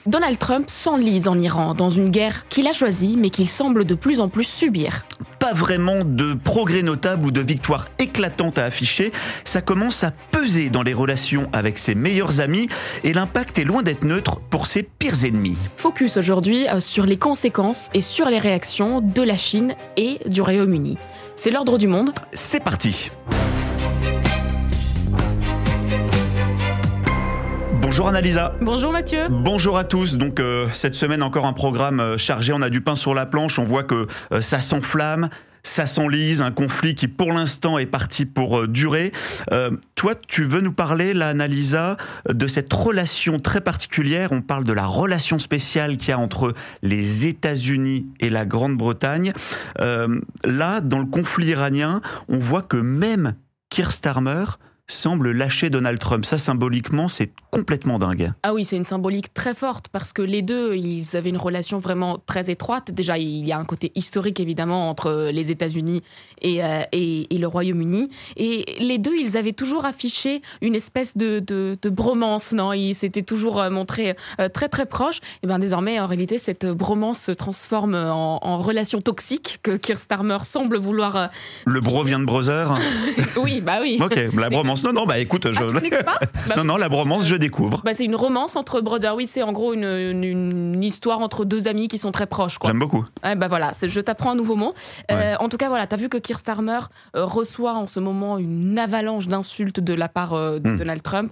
Donald Trump s'enlise en Iran dans une guerre qu'il a choisie mais qu'il semble de plus en plus subir. Pas vraiment de progrès notable ou de victoire éclatante à afficher, ça commence à peser dans les relations avec ses meilleurs amis et l'impact est loin d'être neutre pour ses pires ennemis. Focus aujourd'hui sur les conséquences et sur les réactions de la Chine et du Royaume-Uni. C'est l'ordre du monde. C'est parti. Bonjour Annalisa. Bonjour Mathieu. Bonjour à tous. Donc cette semaine encore un programme chargé, on a du pain sur la planche, on voit que ça s'enflamme, ça s'enlise, un conflit qui pour l'instant est parti pour durer. Toi, tu veux nous parler, là, Annalisa, de cette relation très particulière. On parle de la relation spéciale qu'il y a entre les États-Unis et la Grande-Bretagne. Là, dans le conflit iranien, on voit que même Keir Starmer semble lâcher Donald Trump. Ça, symboliquement, c'est complètement dingue. Ah oui, c'est une symbolique très forte parce que les deux, ils avaient une relation vraiment très étroite. Déjà, il y a un côté historique, évidemment, entre les États-Unis et le Royaume-Uni. Et les deux, ils avaient toujours affiché une espèce de bromance, non ? Ils s'étaient toujours montrés très, très proches. Et bien, désormais, en réalité, cette bromance se transforme en relation toxique que Keir Starmer semble vouloir... Le bro vient de brother. Oui, bah oui. Ok, la bromance. Non, bah écoute, tu connaissais pas ? Non, la bromance, je découvre. Bah, c'est une romance entre brothers. Oui, c'est en gros une histoire entre deux amis qui sont très proches, quoi. J'aime beaucoup. Ouais, bah voilà, je t'apprends un nouveau mot. Ouais. En tout cas, voilà, t'as vu que Keir Starmer reçoit en ce moment une avalanche d'insultes de la part de Donald Trump.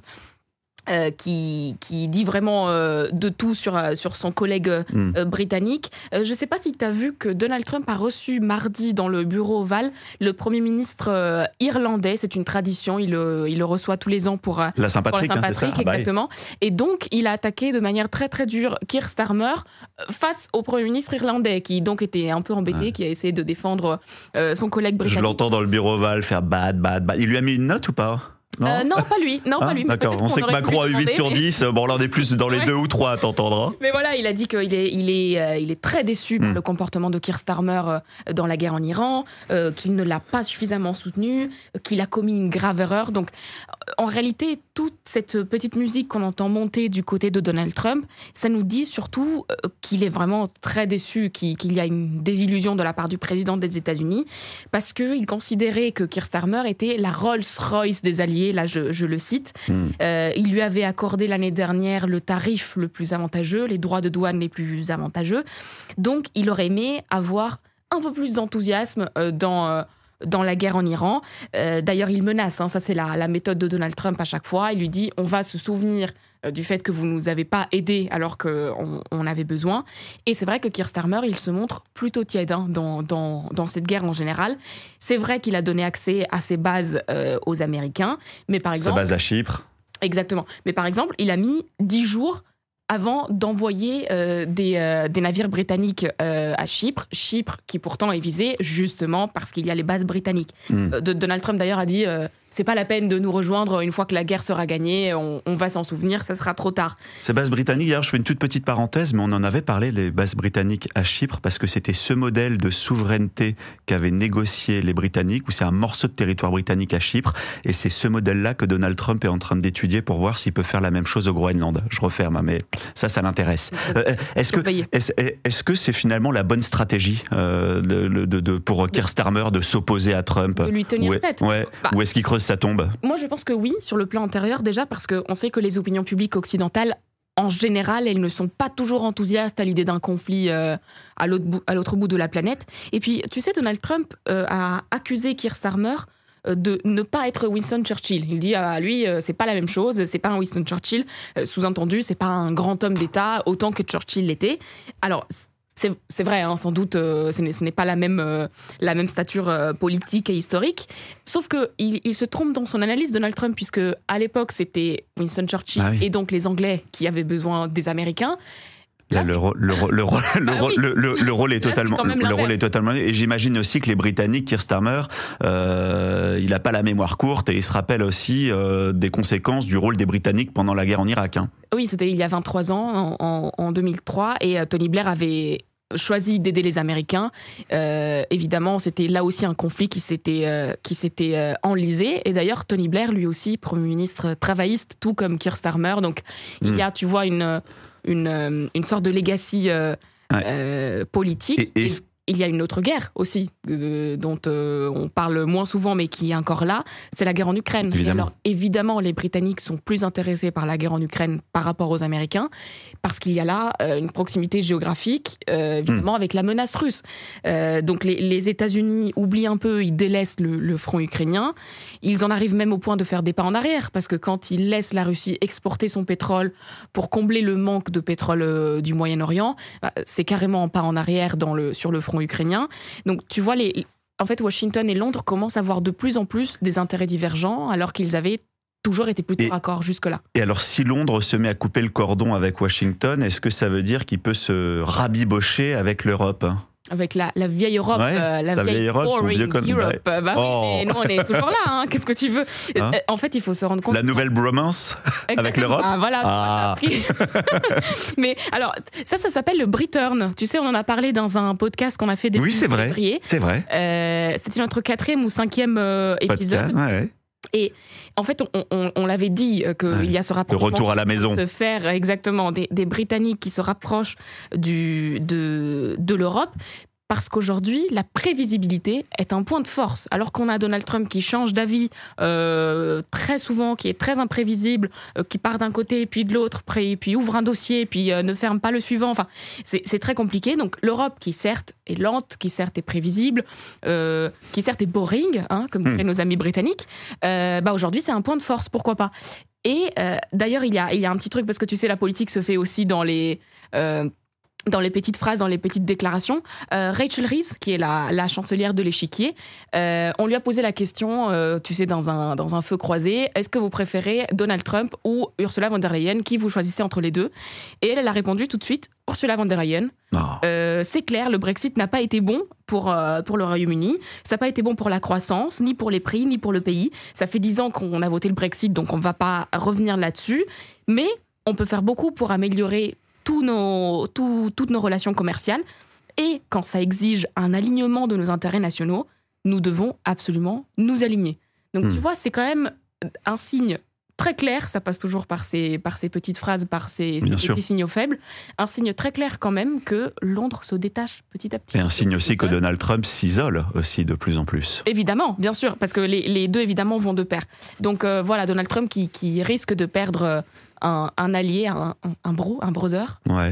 Qui dit vraiment de tout sur son collègue britannique. Je ne sais pas si tu as vu que Donald Trump a reçu mardi dans le bureau ovale le Premier ministre irlandais. C'est une tradition, il le reçoit tous les ans pour la Saint-Patrick, c'est ça. Exactement. Et donc, il a attaqué de manière très très dure Keir Starmer face au Premier ministre irlandais, qui donc était un peu embêté, qui a essayé de défendre son collègue britannique. Je l'entends dans le bureau ovale faire bad. Il lui a mis une note ou pas ? Non, pas lui. Pas lui. D'accord, on sait que Macron a 8 sur 10. Bon, là, on est plus dans les 2 ou 3, t'entendras. Mais voilà, il a dit qu'il est très déçu par le comportement de Keir Starmer dans la guerre en Iran, qu'il ne l'a pas suffisamment soutenu, qu'il a commis une grave erreur. Donc, en réalité, toute cette petite musique qu'on entend monter du côté de Donald Trump, ça nous dit surtout qu'il est vraiment très déçu, qu'il y a une désillusion de la part du président des États-Unis, parce qu'il considérait que Keir Starmer était la Rolls-Royce des alliés. Là, je le cite. Il lui avait accordé l'année dernière le tarif le plus avantageux, les droits de douane les plus avantageux. Donc, il aurait aimé avoir un peu plus d'enthousiasme dans la guerre en Iran. D'ailleurs, il menace. Ça, c'est la méthode de Donald Trump à chaque fois. Il lui dit, on va se souvenir du fait que vous nous avez pas aidés alors qu'on avait besoin. Et c'est vrai que Keir Starmer, il se montre plutôt tiède dans cette guerre en général. C'est vrai qu'il a donné accès à ses bases aux Américains, mais par exemple... Ses bases à Chypre. Exactement. Mais par exemple, il a mis 10 jours avant d'envoyer des navires britanniques à Chypre. Chypre qui pourtant est visée justement parce qu'il y a les bases britanniques. Donald Trump d'ailleurs a dit... c'est pas la peine de nous rejoindre une fois que la guerre sera gagnée, on va s'en souvenir, ça sera trop tard. Ces bases britanniques, d'ailleurs, je fais une toute petite parenthèse, mais on en avait parlé, les bases britanniques à Chypre, parce que c'était ce modèle de souveraineté qu'avaient négocié les Britanniques, où c'est un morceau de territoire britannique à Chypre, et c'est ce modèle-là que Donald Trump est en train d'étudier pour voir s'il peut faire la même chose au Groenland. Je referme, mais ça l'intéresse. Est-ce que c'est finalement la bonne stratégie pour Keir Starmer de s'opposer à Trump ? De lui tenir tête. Ou est-ce qu'il creuse sa tombe ? Moi, je pense que oui, sur le plan intérieur, déjà, parce qu'on sait que les opinions publiques occidentales, en général, elles ne sont pas toujours enthousiastes à l'idée d'un conflit à l'autre bout de la planète. Et puis, tu sais, Donald Trump a accusé Keir Starmer de ne pas être Winston Churchill. Il dit à lui, c'est pas la même chose, c'est pas un Winston Churchill. Sous-entendu, c'est pas un grand homme d'État autant que Churchill l'était. Alors, c'est vrai, sans doute, ce n'est pas la même stature politique et historique. Sauf qu'il se trompe dans son analyse, Donald Trump, puisque à l'époque, c'était Winston Churchill et donc les Anglais qui avaient besoin des Américains. Là, le rôle est totalement. Et j'imagine aussi que les Britanniques, Keir Starmer, il n'a pas la mémoire courte et il se rappelle aussi des conséquences du rôle des Britanniques pendant la guerre en Irak. Oui, c'était il y a 23 ans, en 2003, et Tony Blair avait choisi d'aider les Américains. Évidemment, c'était là aussi un conflit qui s'était enlisé. Et d'ailleurs, Tony Blair, lui aussi, Premier ministre travailliste, tout comme Keir Starmer. Donc, il y a, tu vois, une sorte de legacy politique. Il y a une autre guerre aussi, dont on parle moins souvent, mais qui est encore là, c'est la guerre en Ukraine. Évidemment. Et alors, évidemment, les Britanniques sont plus intéressés par la guerre en Ukraine par rapport aux Américains, parce qu'il y a là une proximité géographique, évidemment, avec la menace russe. Donc, les États-Unis oublient un peu, ils délaissent le front ukrainien. Ils en arrivent même au point de faire des pas en arrière, parce que quand ils laissent la Russie exporter son pétrole pour combler le manque de pétrole du Moyen-Orient, c'est carrément un pas en arrière sur le front ukrainien. Donc tu vois, en fait, Washington et Londres commencent à avoir de plus en plus des intérêts divergents, alors qu'ils avaient toujours été plutôt raccords jusque-là. Et alors, si Londres se met à couper le cordon avec Washington, est-ce que ça veut dire qu'il peut se rabibocher avec l'Europe ? Avec la vieille Europe, la vieille Europe, boring Europe. Oh. Oui, mais nous, on est toujours là. Hein. Qu'est-ce que tu veux ? En fait, il faut se rendre compte. La nouvelle bromance avec l'Europe. Voilà. Mais alors, ça s'appelle le Briturn. Tu sais, on en a parlé dans un podcast qu'on a fait début février. C'est vrai. C'était notre 4e ou 5e épisode. Ouais. Et en fait, on l'avait dit qu'il y a ce rapprochement. Le retour à la maison. Se faire exactement des Britanniques qui se rapprochent de l'Europe. Parce qu'aujourd'hui, la prévisibilité est un point de force. Alors qu'on a Donald Trump qui change d'avis très souvent, qui est très imprévisible, qui part d'un côté puis de l'autre, puis ouvre un dossier, puis ne ferme pas le suivant. Enfin, c'est très compliqué. Donc l'Europe, qui certes est lente, qui certes est prévisible, qui certes est boring, hein, comme diraient nos amis britanniques, aujourd'hui c'est un point de force. Pourquoi pas ? Et d'ailleurs, il y a un petit truc, parce que tu sais, la politique se fait aussi dans les petites phrases, dans les petites déclarations. Rachel Reeves, qui est la chancelière de l'échiquier, on lui a posé la question, tu sais, dans un feu croisé, est-ce que vous préférez Donald Trump ou Ursula von der Leyen ? Qui vous choisissez entre les deux ? Et elle a répondu tout de suite, Ursula von der Leyen. C'est clair, le Brexit n'a pas été bon pour le Royaume-Uni. Ça n'a pas été bon pour la croissance, ni pour les prix, ni pour le pays. Ça fait 10 ans qu'on a voté le Brexit, donc on ne va pas revenir là-dessus. Mais on peut faire beaucoup pour améliorer toutes nos relations commerciales. Et quand ça exige un alignement de nos intérêts nationaux, nous devons absolument nous aligner. Donc tu vois, c'est quand même un signe très clair, ça passe toujours par ces petites phrases, par ces petits signaux faibles, un signe très clair quand même que Londres se détache petit à petit. Et un signe aussi que Donald Trump s'isole aussi de plus en plus. Évidemment, bien sûr, parce que les deux évidemment vont de pair. Donc voilà, Donald Trump qui risque de perdre un allié, un brother. Ouais.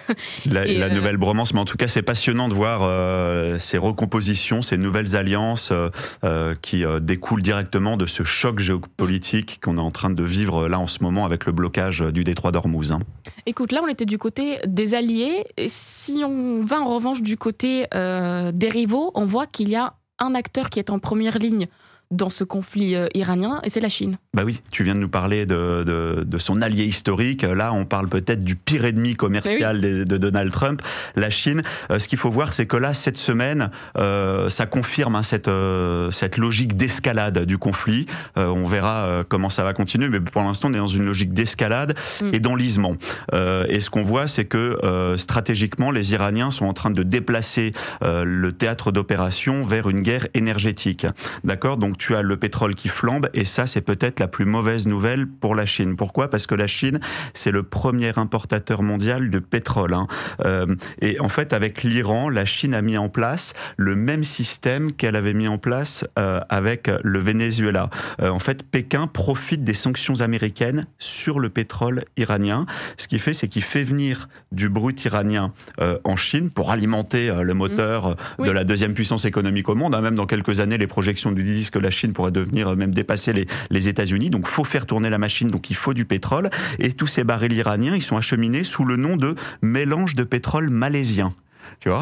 La nouvelle bromance, mais en tout cas c'est passionnant de voir ces recompositions, ces nouvelles alliances qui découlent directement de ce choc géopolitique qu'on est en train de vivre là en ce moment avec le blocage du détroit d'Ormuz. Écoute, là on était du côté des alliés. Et si on va en revanche du côté des rivaux, on voit qu'il y a un acteur qui est en première ligne dans ce conflit iranien, et c'est la Chine. Bah oui, tu viens de nous parler de son allié historique. Là, on parle peut-être du pire ennemi commercial de Donald Trump, la Chine. Ce qu'il faut voir, c'est que là, cette semaine, ça confirme cette logique d'escalade du conflit. On verra comment ça va continuer, mais pour l'instant, on est dans une logique d'escalade et d'enlisement. Et ce qu'on voit, c'est que stratégiquement, les Iraniens sont en train de déplacer le théâtre d'opération vers une guerre énergétique. D'accord ? Donc, tu as le pétrole qui flambe, et ça, c'est peut-être la plus mauvaise nouvelle pour la Chine. Pourquoi ? Parce que la Chine, c'est le premier importateur mondial de pétrole. Et en fait, avec l'Iran, la Chine a mis en place le même système qu'elle avait mis en place avec le Venezuela. En fait, Pékin profite des sanctions américaines sur le pétrole iranien. Ce qu'il fait, c'est qu'il fait venir du brut iranien en Chine pour alimenter le moteur de la deuxième puissance économique au monde. Même dans quelques années, les projections nous disent que la Chine pourrait devenir même dépasser les États-Unis. Donc, faut faire tourner la machine. Donc, il faut du pétrole. Et tous ces barils iraniens, ils sont acheminés sous le nom de mélange de pétrole malaisien. Tu vois,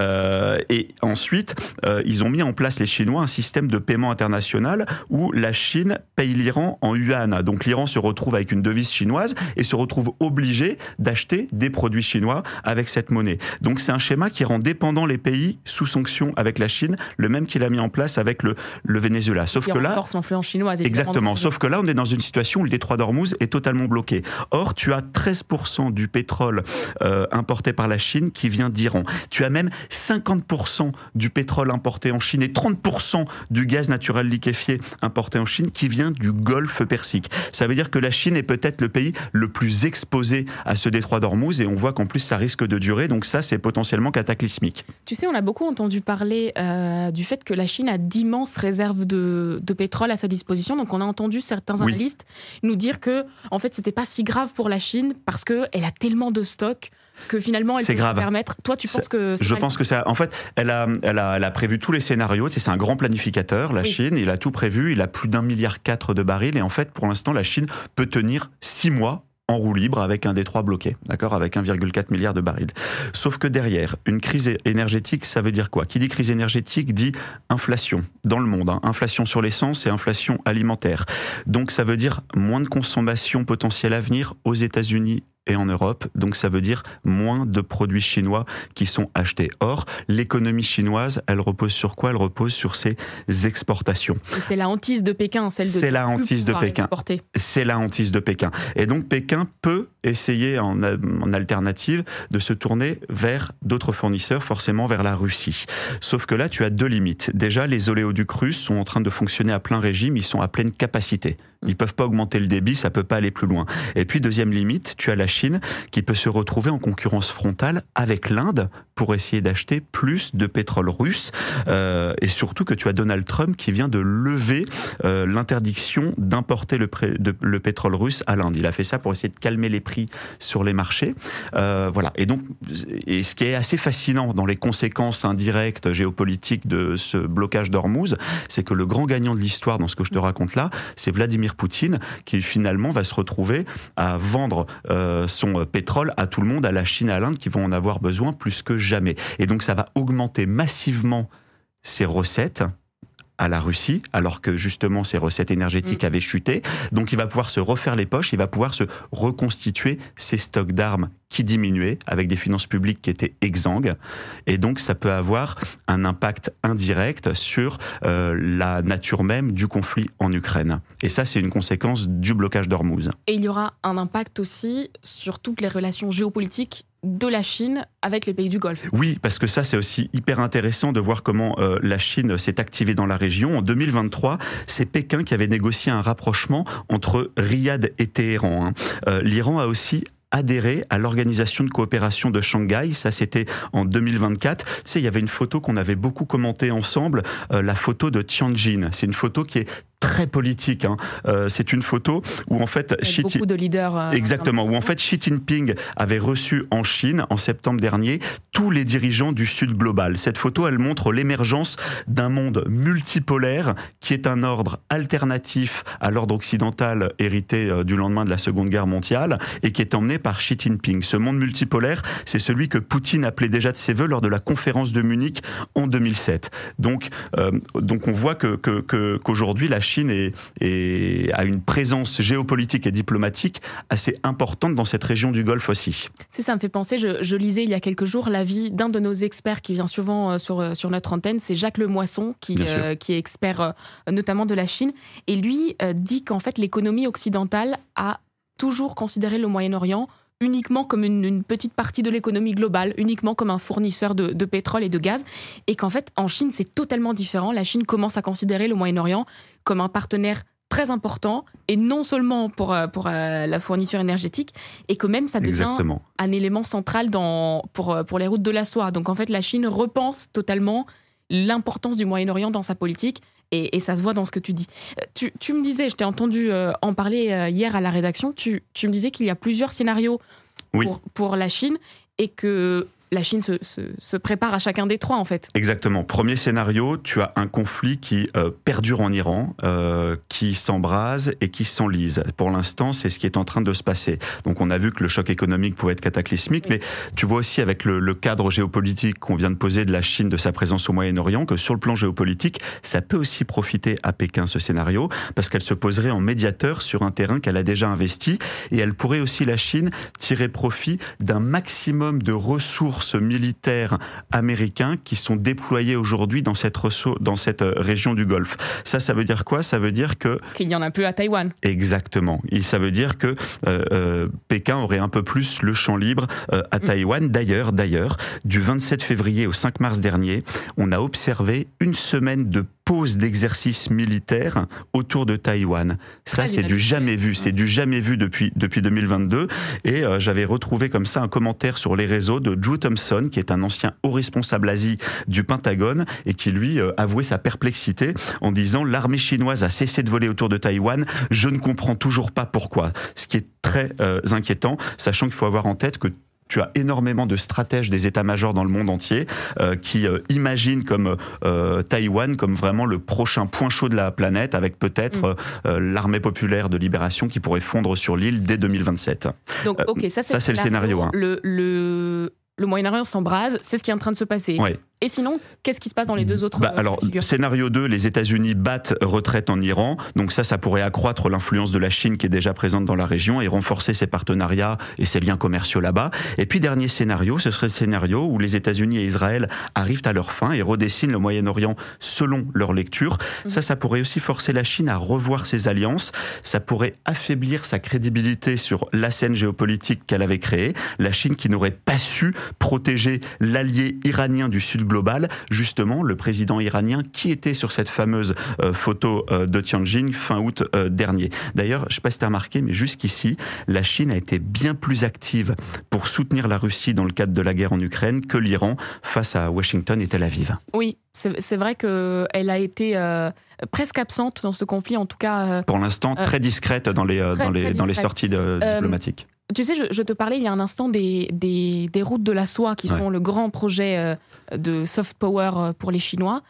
et ensuite, ils ont mis en place, les Chinois, un système de paiement international où la Chine paye l'Iran en yuan. Donc l'Iran se retrouve avec une devise chinoise et se retrouve obligé d'acheter des produits chinois avec cette monnaie. Donc c'est un schéma qui rend dépendant les pays sous sanction avec la Chine, le même qu'il a mis en place avec le Venezuela. Sauf que là, l'influence chinoise. Exactement. Sauf que là, on est dans une situation où le détroit d'Ormuz est totalement bloqué. Or, tu as 13% du pétrole importé par la Chine qui vient d'Iran. Tu as même 50% du pétrole importé en Chine et 30% du gaz naturel liquéfié importé en Chine qui vient du Golfe Persique. Ça veut dire que la Chine est peut-être le pays le plus exposé à ce détroit d'Ormuz et on voit qu'en plus ça risque de durer, donc ça c'est potentiellement cataclysmique. Tu sais, on a beaucoup entendu parler du fait que la Chine a d'immenses réserves de pétrole à sa disposition, donc on a entendu certains analystes nous dire que en fait c'était pas si grave pour la Chine parce qu'elle a tellement de stocks que finalement elle peut se permettre. Toi, tu penses que je pense que ça. En fait, elle a prévu tous les scénarios. C'est un grand planificateur, la Chine. Il a tout prévu. Il a plus d'1,4 milliard de barils. Et en fait, pour l'instant, la Chine peut tenir 6 mois en roue libre avec un détroit bloqué, d'accord, avec 1,4 milliard de barils. Sauf que derrière, une crise énergétique, ça veut dire quoi ? Qui dit crise énergétique dit inflation dans le monde, inflation sur l'essence et inflation alimentaire. Donc ça veut dire moins de consommation potentielle à venir aux États-Unis et en Europe, donc ça veut dire moins de produits chinois qui sont achetés. Or, l'économie chinoise, elle repose sur quoi ? Elle repose sur ses exportations. Et c'est la hantise de Pékin, celle de c'est la hantise de Pékin. Exporter. C'est la hantise de Pékin. Et donc Pékin peut essayer en alternative de se tourner vers d'autres fournisseurs, forcément vers la Russie. Sauf que là, tu as deux limites. Déjà, les oléoducs russes sont en train de fonctionner à plein régime, ils sont à pleine capacité. Ils peuvent pas augmenter le débit, ça peut pas aller plus loin. Et puis, deuxième limite, tu as la Chine qui peut se retrouver en concurrence frontale avec l'Inde pour essayer d'acheter plus de pétrole russe. Et surtout que tu as Donald Trump qui vient de lever l'interdiction d'importer le pétrole russe à l'Inde. Il a fait ça pour essayer de calmer les prix sur les marchés. Voilà. Et donc, ce qui est assez fascinant dans les conséquences indirectes géopolitiques de ce blocage d'Ormuz, c'est que le grand gagnant de l'histoire dans ce que je te raconte là, c'est Vladimir Poutine qui finalement va se retrouver à vendre son pétrole à tout le monde, à la Chine, à l'Inde, qui vont en avoir besoin plus que jamais. Et donc ça va augmenter massivement ses recettes à la Russie, alors que justement ses recettes énergétiques avaient chuté. Donc il va pouvoir se refaire les poches, il va pouvoir se reconstituer ses stocks d'armes qui diminuaient, avec des finances publiques qui étaient exsangues. Et donc ça peut avoir un impact indirect sur la nature même du conflit en Ukraine. Et ça, c'est une conséquence du blocage d'Ormuz. Et il y aura un impact aussi sur toutes les relations géopolitiques de la Chine avec les pays du Golfe. Oui, parce que ça, c'est aussi hyper intéressant de voir comment la Chine s'est activée dans la région. En 2023, c'est Pékin qui avait négocié un rapprochement entre Riyad et Téhéran. L'Iran a aussi adhéré à l'organisation de coopération de Shanghai, ça c'était en 2024. Tu sais, il y avait une photo qu'on avait beaucoup commentée ensemble, la photo de Tianjin. C'est une photo qui est très politique. C'est une photo où en fait beaucoup de leaders. Exactement, où en fait Xi Jinping avait reçu en Chine en septembre dernier tous les dirigeants du Sud global. Cette photo, elle montre l'émergence d'un monde multipolaire qui est un ordre alternatif à l'ordre occidental hérité du lendemain de la Seconde Guerre mondiale et qui est emmené par Xi Jinping. Ce monde multipolaire, c'est celui que Poutine appelait déjà de ses voeux lors de la conférence de Munich en 2007. Donc on voit qu'aujourd'hui la Chine a une présence géopolitique et diplomatique assez importante dans cette région du Golfe aussi. Ça me fait penser, je lisais il y a quelques jours l'avis d'un de nos experts qui vient souvent sur notre antenne, c'est Jacques Lemoisson, qui est expert notamment de la Chine, et lui dit qu'en fait l'économie occidentale a toujours considéré le Moyen-Orient uniquement comme une petite partie de l'économie globale, uniquement comme un fournisseur de pétrole et de gaz, et qu'en fait, en Chine, c'est totalement différent. La Chine commence à considérer le Moyen-Orient comme un partenaire très important, et non seulement pour la fourniture énergétique, et que même ça devient un élément central pour les routes de la soie. Donc en fait, la Chine repense totalement l'importance du Moyen-Orient dans sa politique, et ça se voit dans ce que tu dis. Tu me disais, je t'ai entendu en parler hier à la rédaction, tu me disais qu'il y a plusieurs scénarios pour la Chine, et que la Chine se prépare à chacun des trois, en fait. Exactement. Premier scénario, tu as un conflit qui perdure en Iran, qui s'embrase et qui s'enlise. Pour l'instant, c'est ce qui est en train de se passer. Donc, on a vu que le choc économique pouvait être cataclysmique, mais tu vois aussi avec le cadre géopolitique qu'on vient de poser de la Chine, de sa présence au Moyen-Orient, que sur le plan géopolitique, ça peut aussi profiter à Pékin, ce scénario, parce qu'elle se poserait en médiateur sur un terrain qu'elle a déjà investi, et elle pourrait aussi, la Chine, tirer profit d'un maximum de ressources forces militaires américains qui sont déployés aujourd'hui dans cette région du Golfe. Ça veut dire quoi ? Ça veut dire qu'il n'y en a plus à Taïwan. Exactement. Et ça veut dire que Pékin aurait un peu plus le champ libre à Taïwan. D'ailleurs, du 27 février au 5 mars dernier, on a observé une semaine de pause d'exercice militaire autour de Taïwan. Ça, c'est du jamais vu. C'est du jamais vu depuis 2022. Et j'avais retrouvé comme ça un commentaire sur les réseaux de Drew Thompson, qui est un ancien haut responsable Asie du Pentagone, et qui, lui, avouait sa perplexité en disant « L'armée chinoise a cessé de voler autour de Taïwan. Je ne comprends toujours pas pourquoi. » Ce qui est très inquiétant, sachant qu'il faut avoir en tête que tu as énormément de stratèges des états-majors dans le monde entier qui imaginent comme Taïwan comme vraiment le prochain point chaud de la planète, avec peut-être l'armée populaire de libération qui pourrait fondre sur l'île dès 2027. Donc, ça c'est le scénario. Hein. Le Moyen-Orient s'embrase, c'est ce qui est en train de se passer. Ouais. Et sinon, qu'est-ce qui se passe dans les deux autres figures ? Scénario 2, les États-Unis battent retraite en Iran. Donc ça pourrait accroître l'influence de la Chine qui est déjà présente dans la région et renforcer ses partenariats et ses liens commerciaux là-bas. Et puis dernier scénario, ce serait le scénario où les États-Unis et Israël arrivent à leur fin et redessinent le Moyen-Orient selon leur lecture. Ça pourrait aussi forcer la Chine à revoir ses alliances. Ça pourrait affaiblir sa crédibilité sur la scène géopolitique qu'elle avait créée. La Chine qui n'aurait pas su protéger l'allié iranien du sud global, justement le président iranien qui était sur cette fameuse photo de Tianjin fin août dernier. D'ailleurs, je ne sais pas si tu as remarqué, mais jusqu'ici, la Chine a été bien plus active pour soutenir la Russie dans le cadre de la guerre en Ukraine que l'Iran face à Washington et Tel Aviv. Oui, c'est vrai qu'elle a été presque absente dans ce conflit, en tout cas... pour l'instant, très discrète dans les sorties diplomatiques. Tu sais, je te parlais il y a un instant des routes de la soie qui sont le grand projet de soft power pour les Chinois.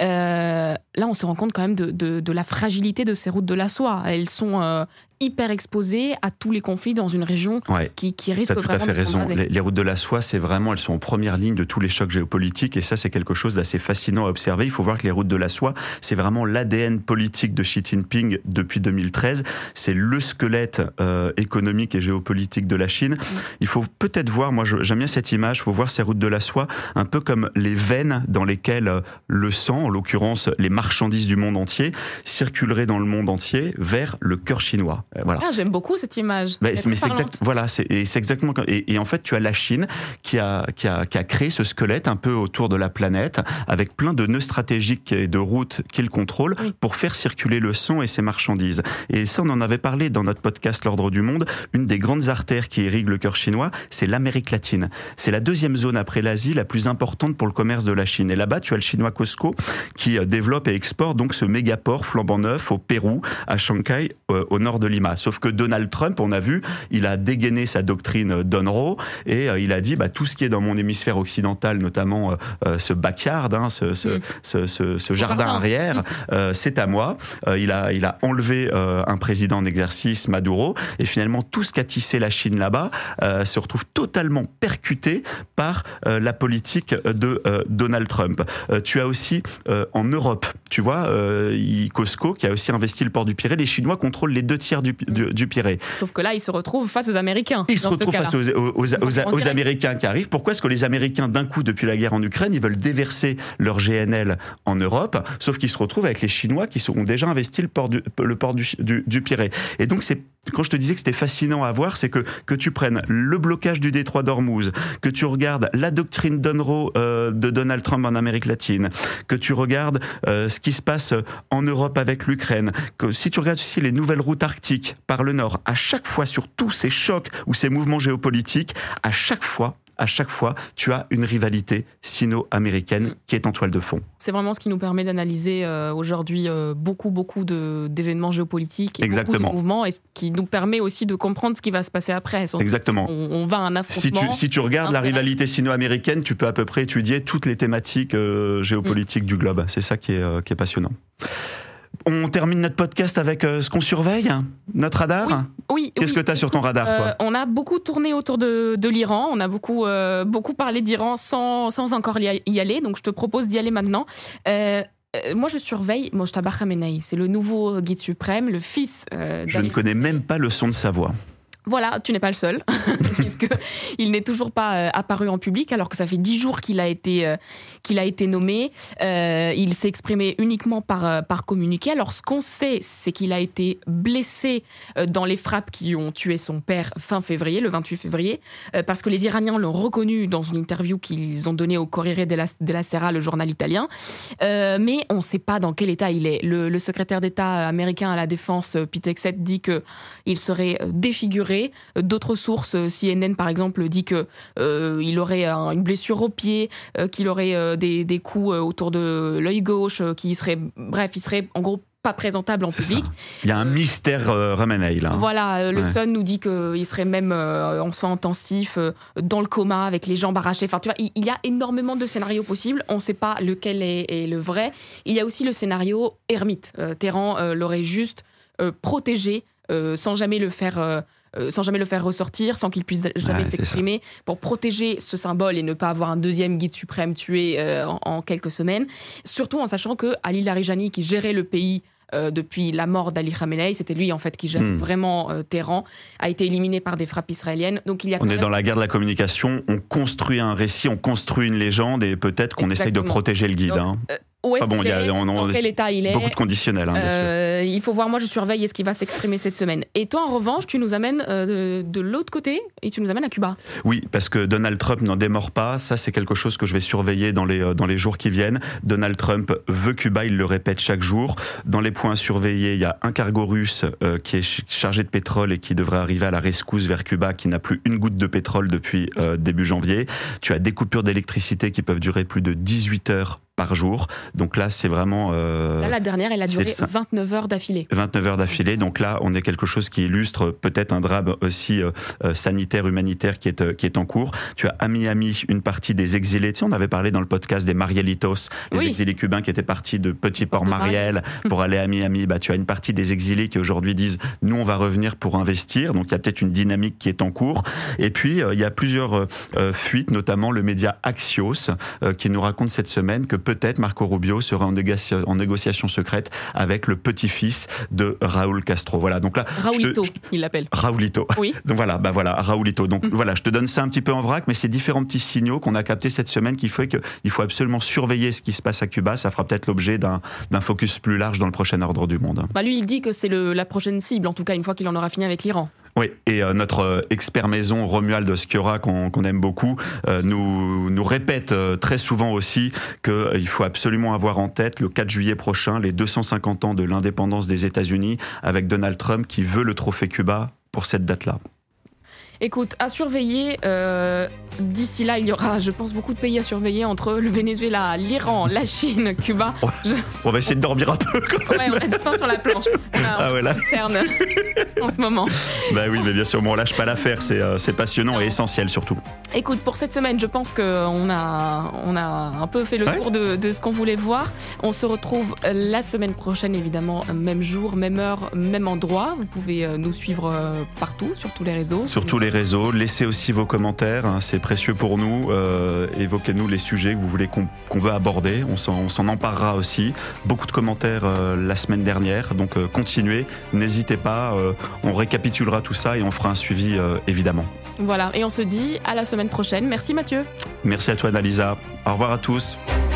Là, on se rend compte quand même de la fragilité de ces routes de la soie. Elles sont hyper exposées à tous les conflits dans une région qui risque vraiment de s'embraser. Tu as tout à fait raison. Les routes de la soie, elles sont en première ligne de tous les chocs géopolitiques et ça, c'est quelque chose d'assez fascinant à observer. Il faut voir que les routes de la soie, c'est vraiment l'ADN politique de Xi Jinping depuis 2013. C'est le squelette économique et géopolitique de la Chine. Il faut peut-être voir, moi j'aime bien cette image, il faut voir ces routes de la soie un peu comme les veines dans lesquelles le sang, en l'occurrence les marchandises du monde entier, circuleraient dans le monde entier vers le cœur chinois. Voilà. Ah, j'aime beaucoup cette image. Mais c'est exactement et en fait tu as la Chine qui a créé ce squelette un peu autour de la planète avec plein de nœuds stratégiques et de routes qu'il contrôle pour faire circuler le sang et ses marchandises. Et ça, on en avait parlé dans notre podcast L'Ordre du Monde. Une des grandes artères qui irrigue le cœur chinois, c'est l'Amérique latine. C'est la deuxième zone après l'Asie la plus importante pour le commerce de la Chine. Et là-bas, tu as le chinois Costco qui développe et exporte donc ce mégaport flambant neuf au Pérou, à Shanghai, au nord de Lima. Sauf que Donald Trump, on a vu, il a dégainé sa doctrine Donroe et il a dit tout ce qui est dans mon hémisphère occidental, notamment ce backyard, ce jardin arrière, c'est à moi. Il a enlevé un président en exercice, Maduro, et finalement tout ce qu'a tissé la Chine là-bas se retrouve totalement percuté par la politique de Donald Trump. Tu as aussi en Europe, tu vois, Costco qui a aussi investi le port du Pirée. Les Chinois contrôlent les 2/3 du Pirée. Sauf que là, ils se retrouvent face aux Américains. Ils se retrouvent face aux Américains qui arrivent. Pourquoi est-ce que les Américains, d'un coup, depuis la guerre en Ukraine, ils veulent déverser leur GNL en Europe, sauf qu'ils se retrouvent avec les Chinois qui ont déjà investi le port du Pirée. Et donc, quand je te disais que c'était fascinant à voir, c'est que tu prennes le blocage du détroit d'Ormuz, que tu regardes la doctrine Donroe de Donald Trump en Amérique latine, que tu regardes ce qui se passe en Europe avec l'Ukraine, que si tu regardes aussi les nouvelles routes arctiques par le nord, à chaque fois sur tous ces chocs ou ces mouvements géopolitiques, à chaque fois, tu as une rivalité sino-américaine qui est en toile de fond. C'est vraiment ce qui nous permet d'analyser aujourd'hui beaucoup d'événements géopolitiques et beaucoup de mouvements, et ce qui nous permet aussi de comprendre ce qui va se passer après. Exactement. On va à un affrontement. Si tu regardes la rivalité sino-américaine, tu peux à peu près étudier toutes les thématiques géopolitiques du globe. C'est ça qui est passionnant. On termine notre podcast avec ce qu'on surveille, notre radar. Oui. Qu'est-ce que tu as sur ton radar, toi ? On a beaucoup tourné autour de l'Iran. On a beaucoup parlé d'Iran sans encore y aller. Donc, je te propose d'y aller maintenant. Moi, je surveille Mojtaba Khamenei. C'est le nouveau guide suprême, le fils Je ne connais même pas le son de sa voix. Voilà, tu n'es pas le seul, puisqu'il n'est toujours pas apparu en public, alors que ça fait 10 jours qu'il a été nommé. Il s'est exprimé uniquement par communiqué. Alors, ce qu'on sait, c'est qu'il a été blessé dans les frappes qui ont tué son père fin février, le 28 février, parce que les Iraniens l'ont reconnu dans une interview qu'ils ont donnée au Corriere della Sera, le journal italien. Mais on ne sait pas dans quel état il est. Le secrétaire d'État américain à la Défense, Pete Hegseth, dit qu'il serait défiguré. D'autres sources, CNN par exemple, dit qu'il aurait une blessure au pied, qu'il aurait des coups autour de l'œil gauche, il serait en gros pas présentable en public. Il y a un mystère Khamenei là. Voilà, le Sun nous dit qu'il serait même en soins intensifs, dans le coma, avec les jambes arrachées. Enfin, tu vois, il y a énormément de scénarios possibles. On ne sait pas lequel est le vrai. Il y a aussi le scénario ermite. Téhéran l'aurait juste protégé sans jamais le faire ressortir, sans qu'il puisse jamais s'exprimer, pour protéger ce symbole et ne pas avoir un deuxième guide suprême tué en quelques semaines. Surtout en sachant que Ali Larijani, qui gérait le pays depuis la mort d'Ali Khamenei, c'était lui en fait qui gère vraiment Téhéran, a été éliminé par des frappes israéliennes. Donc on est dans la guerre de la communication, on construit un récit, on construit une légende et peut-être qu'on essaye de protéger le guide. Donc, où est-ce qu'il est, dans quel état il est. Beaucoup de conditionnels, bien sûr. Il faut voir, moi je surveille ce qui va s'exprimer cette semaine. Et toi en revanche, tu nous amènes de l'autre côté et tu nous amènes à Cuba. Oui, parce que Donald Trump n'en démord pas, ça c'est quelque chose que je vais surveiller dans les jours qui viennent. Donald Trump veut Cuba, il le répète chaque jour. Dans les points surveillés, il y a un cargo russe qui est chargé de pétrole et qui devrait arriver à la rescousse vers Cuba, qui n'a plus une goutte de pétrole depuis début janvier. Tu as des coupures d'électricité qui peuvent durer plus de 18 heures par jour. Donc là, c'est vraiment... là, la dernière, elle a duré 29 heures d'affilée. 29 heures d'affilée. Donc là, on est quelque chose qui illustre peut-être un drame aussi sanitaire, humanitaire qui est en cours. Tu as à Miami une partie des exilés. Tu sais, on avait parlé dans le podcast des Marielitos, les exilés cubains qui étaient partis de Petit Port Mariel pour aller à Miami. Bah, tu as une partie des exilés qui aujourd'hui disent « Nous, on va revenir pour investir ». Donc il y a peut-être une dynamique qui est en cours. Et puis, il y a plusieurs fuites, notamment le média Axios, qui nous raconte cette semaine que peut-être Marco Rubio serait en négociation secrète avec le petit-fils de Raúl Castro. Voilà, donc là, Raúlito, il l'appelle. Raúlito. Oui. Donc voilà, Raúlito. Donc voilà, je te donne ça un petit peu en vrac, mais c'est différents petits signaux qu'on a captés cette semaine qui fait qu'il faut absolument surveiller ce qui se passe à Cuba. Ça fera peut-être l'objet d'un focus plus large dans le prochain ordre du monde. Bah lui, il dit que c'est la prochaine cible, en tout cas une fois qu'il en aura fini avec l'Iran. Oui, et notre expert maison Romuald Sciorra, qu'on aime beaucoup, nous répète très souvent aussi qu'il faut absolument avoir en tête le 4 juillet prochain, les 250 ans de l'indépendance des États-Unis, avec Donald Trump qui veut le trophée Cuba pour cette date-là. Écoute, à surveiller, d'ici là, il y aura, je pense, beaucoup de pays à surveiller entre le Venezuela, l'Iran, la Chine, Cuba. On va essayer de dormir un peu quand même. Ouais, on a du pain sur la planche. On cerne en ce moment. Bah oui, mais bien sûr, on lâche pas l'affaire, c'est passionnant et essentiel surtout. Écoute, pour cette semaine, je pense qu'on a un peu fait le tour de ce qu'on voulait voir. On se retrouve la semaine prochaine, évidemment, même jour, même heure, même endroit. Vous pouvez nous suivre partout, sur tous les réseaux. Sur tous les réseaux, laissez aussi vos commentaires, hein, c'est précieux pour nous. Évoquez-nous les sujets que vous voulez qu'on veut aborder, on s'en emparera aussi. Beaucoup de commentaires la semaine dernière, donc continuez, n'hésitez pas, on récapitulera tout ça et on fera un suivi évidemment. Voilà, et on se dit à la semaine prochaine. Merci Mathieu. Merci à toi Annalisa, au revoir à tous.